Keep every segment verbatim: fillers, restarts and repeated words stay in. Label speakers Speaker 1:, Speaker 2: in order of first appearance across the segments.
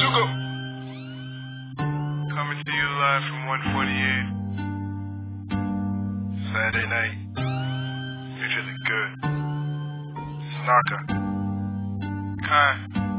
Speaker 1: Coming to you live from one forty-eight. Saturday night. Usually good. Snarker. Kai.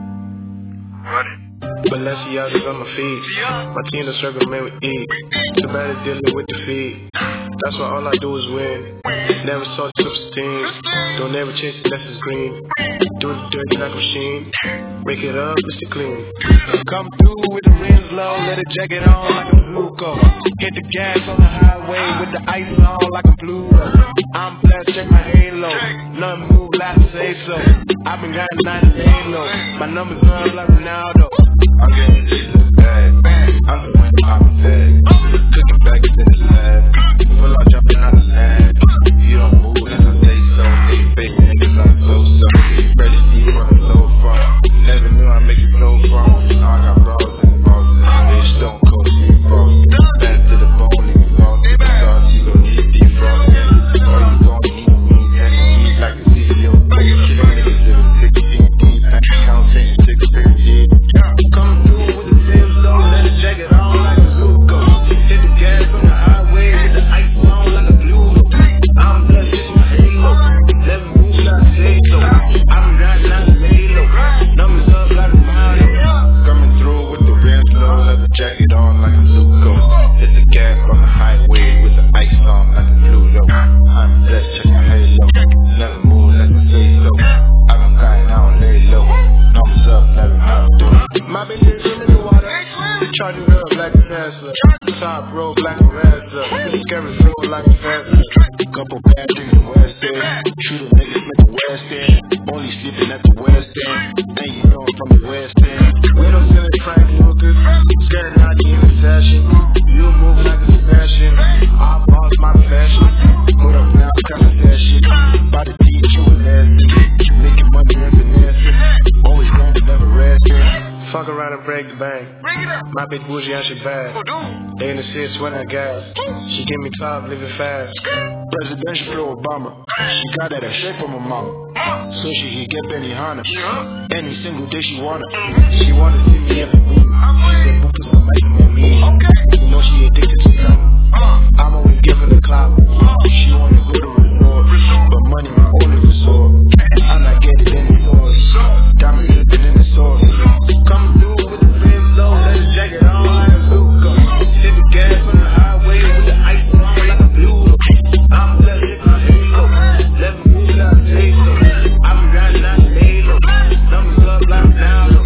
Speaker 1: Running.
Speaker 2: Balenciaga's on my feet. My team the circle made with E. Too bad at dealing with defeat. That's why all I do is win. Never saw triple teams. Don't ever chase the lessons green. Do the dirty like a machine. Break it up, Mister Clean.
Speaker 3: Come through with the rims low, let it jacket on like a Luco. Hit the gas on the highway with the ice on like a Pluto. I'm blessed, check my halo. Nothing move like I say so. I've been riding nine to halo. My numbers up like Ronaldo.
Speaker 1: I'm getting this in the bag. I'm the one I'm dead. Cooking back in the lab. Full out jumping out the lab. You don't move unless I say so. Nigga, fake niggas, I'm so so. Ready to see you on the low from. Never knew I'd make it blow from. Now I got bras and bras in the bitch. Don't go to you, bro. Back to the bone, niggas long. Thought you gon' need defrost. Or you gon' need me. Eat like a C E O. Killing niggas living sixteen deep. Counting six fifty.
Speaker 3: Come through with the rims low, let it jacket on like a Luco. Hit the gas on the highway with the ice on like a Pluto. I'm blessed, it's my halo. Never move like I say so. I've been riding out the halo. Numbers up like a Ronaldo.
Speaker 1: Coming through with the rims low, leather jacket on like a Luco. Hit the gas on the highway with the ice on like a Pluto. I'm blessed, check my halo. Never move like I say so. I've been crying, I don't lay low. Numbers up like a Ronaldo.
Speaker 2: My bitch is in the water. We charge it up like a Tesla. Top road like a Razor. Carry flow like a Tesla.
Speaker 3: Couple bad things in West End. Shoot a niggas like the West End. Only sleeping at the West End. And you know I'm from the West End.
Speaker 2: We don't sell it Frank Lucas. Scared out the intercession. You move like a fashion. I boss my fashion. Put up now, kind of that shit. About to teach you a lesson. Making money and finessing. Always going to never resting. Fuck around and break the bank. My bitch bougie and she bad. They in the city sweating at gas. She give me top, living fast.
Speaker 3: Presidential for Obama. She got that shape of my mama. So she can get Benihana. Any single day she wanna.
Speaker 2: She wanna see me every week. She said, "Boo, put some ice on me." You know she addicted to something. I'm always giving her clout. She wanna go to resort, but money my only resort. I'm not getting any toys. Diamond dripping in the sauce. Come through with the rims low, let it jacket on like a Luca. Hit the gas on the highway with the ice on like a Pluto. I'm blessed, it's my halo. Let me move like a taser. I've been riding out the halo. Numbers up like Ronaldo.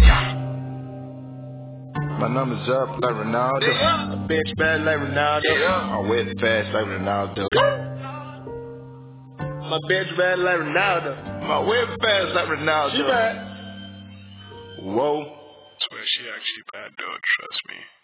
Speaker 1: My numbers up like Ronaldo.
Speaker 2: My bitch bad like Ronaldo.
Speaker 1: My whip fast like Ronaldo.
Speaker 2: My bitch bad like Ronaldo.
Speaker 1: My whip fast like Ronaldo.
Speaker 2: She bad.
Speaker 1: Whoa.
Speaker 4: I swear she actually bad though, trust me.